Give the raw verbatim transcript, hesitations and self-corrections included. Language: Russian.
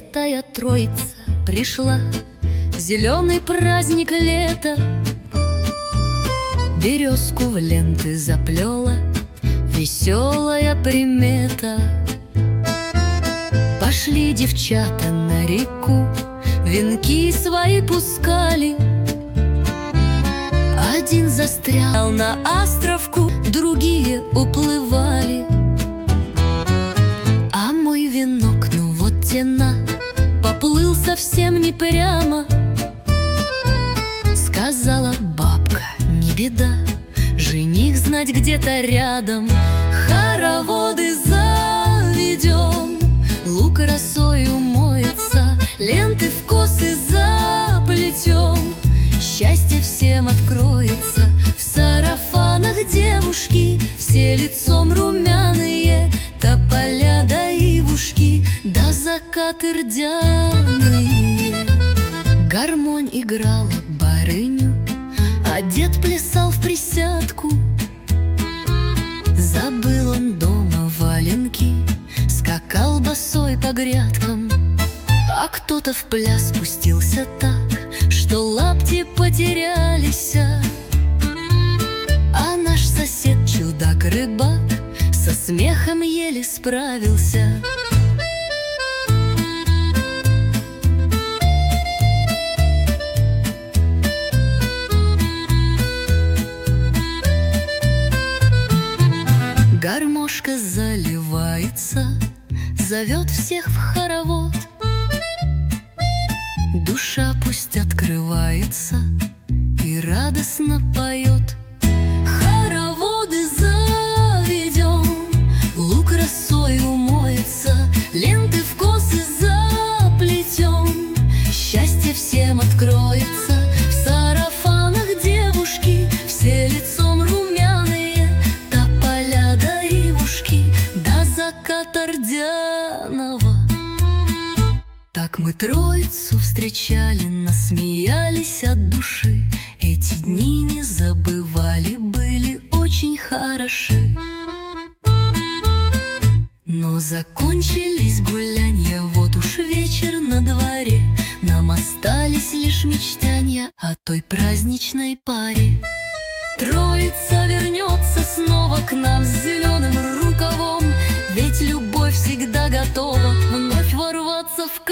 Святая Троица пришла, зеленый праздник лета. Березку в ленты заплела веселая примета. Пошли девчата на реку, венки свои пускали. Один застрял на островку, другие уплывали. А мой венок, ну вот тена, поплыл совсем не прямо. Сказала бабка: не беда, жених знать где-то рядом. Хороводы заведем, лук росой умоется, ленты в косы заплетем. Счастье всем откроется. В сарафанах девушки, все лицом румяные, тополя да ивушки, да закаты рдяные. Гармонь играла барыню, а дед плясал в присядку. Забыл он дома валенки, скакал босой по грядкам. А кто-то в пляс пустился так, что лапти потерялись. А наш сосед, чудак-рыбак, со смехом еле справился. Гармошка заливается, зовет всех в хоровод. Душа пусть открывается и радостно поет. Хороводы заведем, лук росой умоется, ленты в косы заплетем. Счастье всем откроется. В сарафанах девушки, все лицом румяные, тополя да ивушки, до заката рдяного. Так мы Троицу встречали, насмеялись от души. Эти дни не забывали, были очень хороши. Но закончились гулянья, вот уж вечер на дворе. Нам остались лишь мечтанья о той праздничной паре. Троица вернется снова к нам с зеленым рукавом, ведь любовь всегда готова вновь ворваться в